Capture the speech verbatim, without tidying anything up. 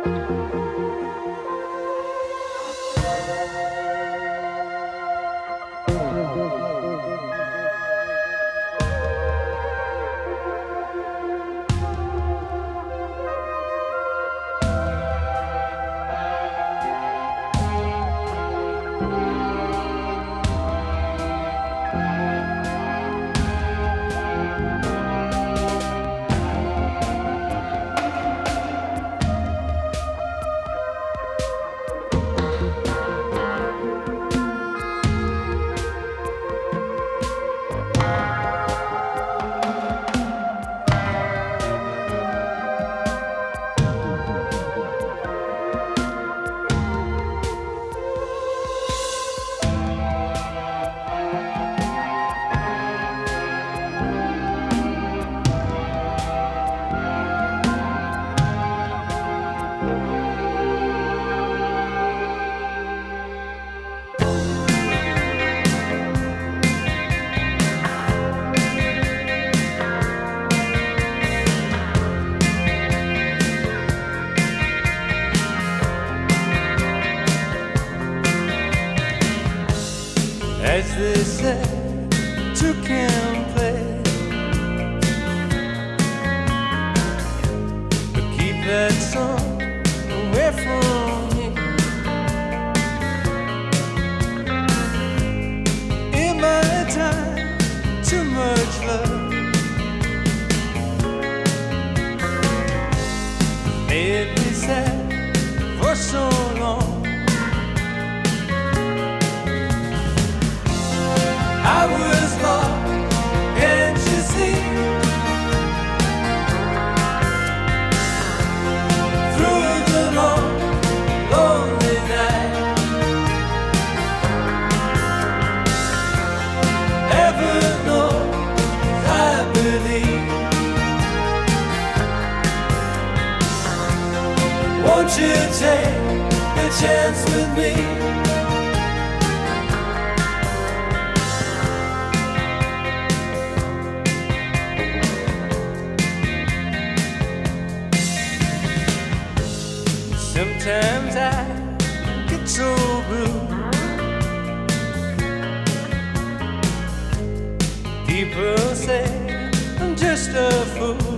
As they say, two can play, but keep that song away from me. In my time, too much love made me sad for so long. I was lost, can't you see? Through the long, lonely night, heaven knows I believe. Won't you take a chance with me? Sometimes I get so blue. People say I'm just a fool.